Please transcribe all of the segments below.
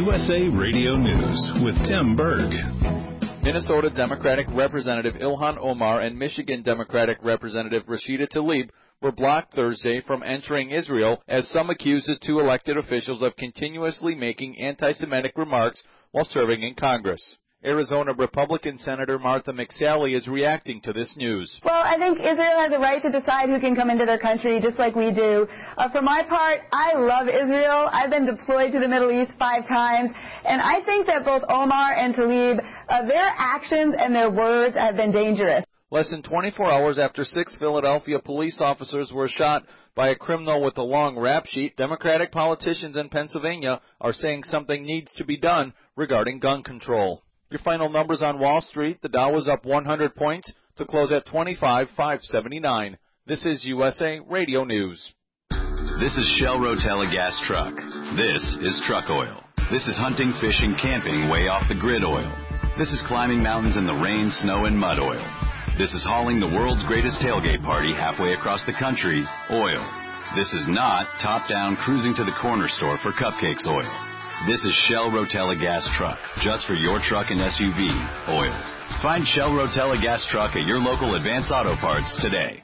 USA Radio News with Tim Berg. Minnesota Democratic Representative Ilhan Omar and Michigan Democratic Representative Rashida Tlaib were blocked Thursday from entering Israel as some accused the two elected officials of continuously making anti-Semitic remarks while serving in Congress. Arizona Republican Senator Martha McSally is reacting to this news. Well, I think Israel has the right to decide who can come into their country, just like we do. For my part, I love Israel. I've been deployed to the Middle East 5 times, and I think that both Omar and Tlaib, their actions and their words have been dangerous. Less than 24 hours after 6 Philadelphia police officers were shot by a criminal with a long rap sheet, Democratic politicians in Pennsylvania are saying something needs to be done regarding gun control. Your final numbers on Wall Street: the Dow was up 100 points to close at 25,579. This is USA Radio News. This is Shell Rotella gas truck. This is truck oil. This is hunting, fishing, camping way off the grid oil. This is climbing mountains in the rain, snow, and mud oil. This is hauling the world's greatest tailgate party halfway across the country oil. This is not top-down cruising to the corner store for cupcakes oil. This is Shell Rotella gas truck, just for your truck and SUV oil. Find Shell Rotella gas truck at your local Advance Auto Parts today.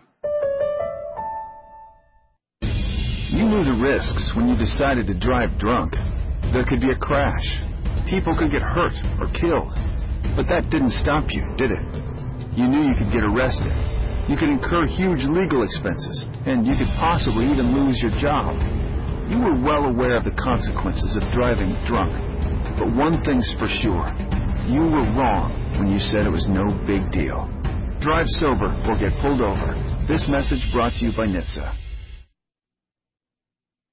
You knew the risks when you decided to drive drunk. There could be a crash. People could get hurt or killed. But that didn't stop you, did it? You knew you could get arrested. You could incur huge legal expenses, and you could possibly even lose your job. You were well aware of the consequences of driving drunk. But one thing's for sure. You were wrong when you said it was no big deal. Drive sober or get pulled over. This message brought to you by NHTSA.